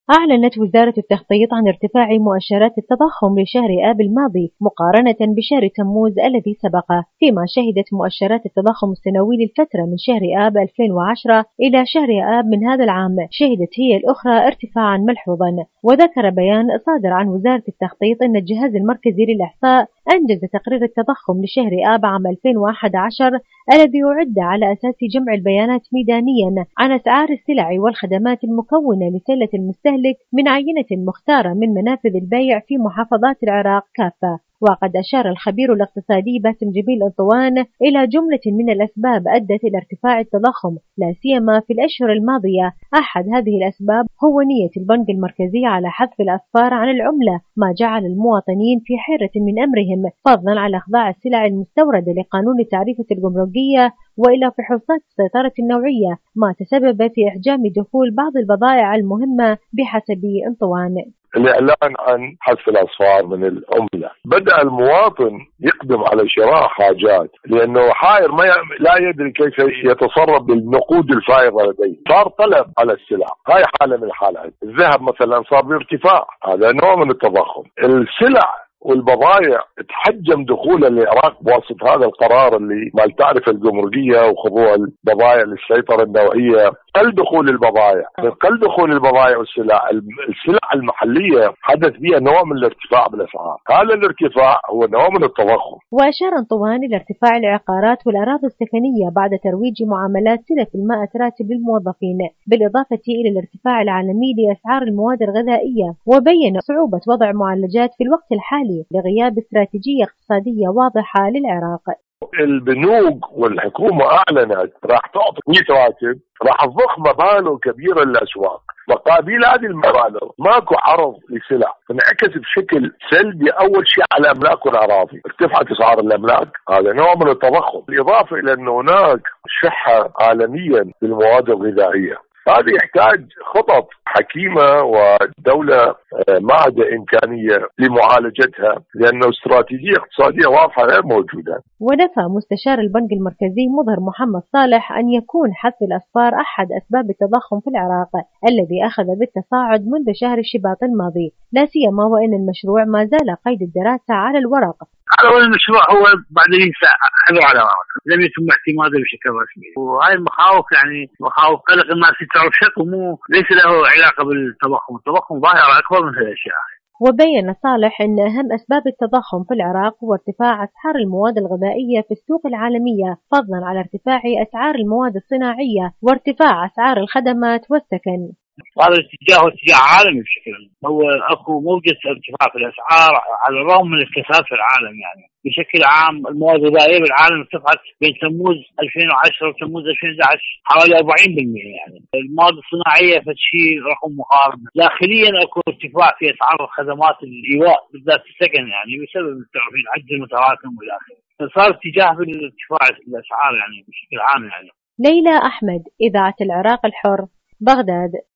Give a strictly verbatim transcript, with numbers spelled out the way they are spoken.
أعلنت وزارة التخطيط عن ارتفاع مؤشرات التضخم لشهر آب الماضي مقارنة بشهر تموز الذي سبقه، فيما شهدت مؤشرات التضخم السنوي للفترة من شهر آب ألفين وعشرة إلى شهر آب من هذا العام شهدت هي الأخرى ارتفاعا ملحوظا. وذكر بيان صادر عن وزارة التخطيط أن الجهاز المركزي للإحصاء أنجز تقرير التضخم لشهر آب عام ألفين وأحد عشر الذي يعد على أساس جمع البيانات ميدانيا عن أسعار السلع والخدمات المكونة لسلة المستهلك من عينة مختارة من منافذ البيع في محافظات العراق كافة. وقد أشار الخبير الاقتصادي باسم جبيل أنطوان إلى جملة من الأسباب أدت إلى ارتفاع التضخم لا سيما في الأشهر الماضية. أحد هذه الأسباب هو نية البنك المركزي على حذف الأصفار عن العملة، ما جعل المواطنين في حيرة من أمرهم، فضلا على إخضاع السلع المستوردة لقانون التعريفة الجمركية وإلى فحوصات السيطرة النوعية، ما تسبب في إحجام دخول بعض البضائع المهمة بحسب أنطوان. الإعلان عن حذف الأصفار من العملة بدأ المواطن يقدم على شراء حاجات لأنه حائر ما لا يدري كيف يتصرف بالنقود الفائضة لديه. صار طلب على السلع، هاي حالة من الحالات. الذهب مثلا صار بارتفاع، هذا نوع من التضخم. السلع والبضائع تحجم دخول العراق بواسطة هذا القرار اللي مال التعرفة الجمركية وخضوع البضائع للسيطرة النوعية. قل دخول البضائع، قل دخول البضائع والسلع السلع المحلية حدث بها نوع من الارتفاع بالأسعار. هذا الارتفاع هو نوع من التضخم. وأشار أنطوان إلى ارتفاع العقارات والأراضي السكنية بعد ترويج معاملات سلف المائة راتب للموظفين، بالإضافة إلى الارتفاع العالمي لأسعار المواد الغذائية، وبين صعوبة وضع معالجات في الوقت الحالي لغياب استراتيجية اقتصادية واضحة للعراق. البنوك والحكومة أعلنت راح تعطي مئة راتب، راح تضخ مبالغ كبيرة للأسواق. مقابل هذه المبالغ ماكو عرض لسلع، انعكس بشكل سلبي أول شيء على الأملاك والأراضي، ارتفعت أسعار الأملاك، هذا نوع من التضخم، بالإضافة إلى أن هناك شحة عالميا بالمواد الغذائية. هذا يحتاج خطط حكيمة ودولة ما عندها إمكانية لمعالجتها، لأنه استراتيجية اقتصادية واضحة غير موجودة. ونفى مستشار البنك المركزي مظهر محمد صالح أن يكون حذف الأصفار أحد أسباب التضخم في العراق الذي أخذ بالتصاعد منذ شهر شباط الماضي، لا سيما وأن المشروع ما زال قيد الدراسة على الورق. على أول المشروع هو بعد حذر على ورق، لم يتم اعتماده بشكل رسمي، وهاي المخاوف يعني مخاوف قلق الناس تعرف شكل مو ليس له علاقة بالتضخم، التضخم ظاهرة أكبر من هذه الأشياء. وبين صالح أن أهم أسباب التضخم في العراق هو ارتفاع أسعار المواد الغذائية في السوق العالمية، فضلا على ارتفاع أسعار المواد الصناعية وارتفاع أسعار الخدمات والسكن. هذا الاتجاه هو اتجاه عالمي بشكل، هو اكو موجة ارتفاع في الاسعار على الرغم من الكثافة في العالم. يعني بشكل عام المواد الغذائية بالعالم ارتفعت بين تموز ألفين وعشرة وتموز ألفين وأحد عشر حوالي أربعين بالمئة. يعني المواد الصناعية فشي رقم مقارنة. داخليا اكو ارتفاع في اسعار الخدمات الايواء بالذات السكن، يعني بسبب التعرفين العجز المتراكم والى اخره. صار اتجاه في الارتفاع الاسعار يعني بشكل عام. يعني ليلى أحمد، إذاعة العراق الحر، بغداد.